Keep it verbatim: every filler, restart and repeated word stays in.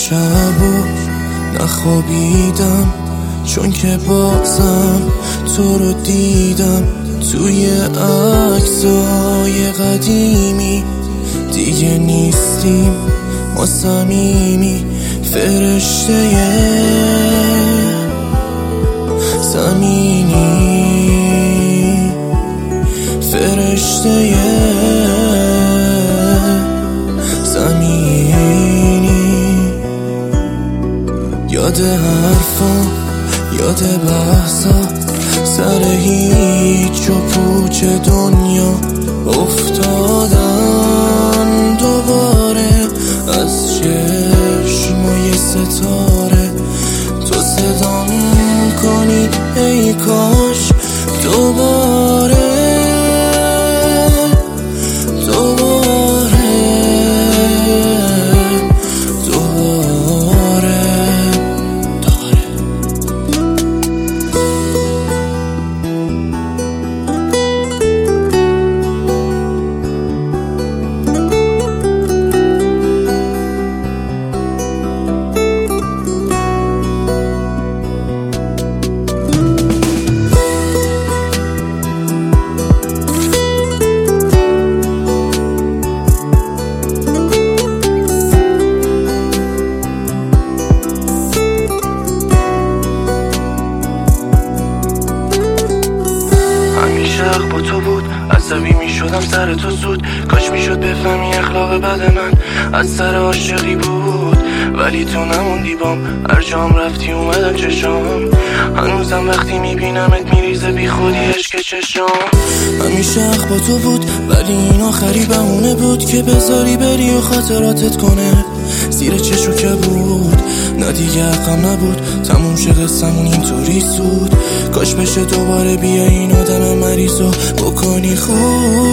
شبو نخوابیدم چون که بازم تو رو دیدم توی عکسای قدیمی. دیگه نیستیم ما صمیمی، فرشته زمینی، فرشته زمینی. یاد حرفا، یاد بحثا، سر هیچ و پوچ دنیا افتادم دوباره از چشمای ستاره. تو صدام کنی ای کاش دوباره دوباره دوباره دوباره. همیشه حق با تو بود، عصبی می شدم سر تو زود. کاش می شد بفهمی اخلاق بد من از سر عاشقی بود، ولی تو نموندی بام. هر جام رفتی اومدم چشام، هنوزم وقتی می بینمت می ریزه بی خودی عشق چشام. همیشه حق با تو بود ولی این آخری بهونه بود که بذاری بری و خاطراتت کنه زیر چشو که بود. نه دیگه حقم نبود، تموم شه قصمون اینطوری سود. کاش بشه دوباره بیا این آدم مریضو بکنی خوب.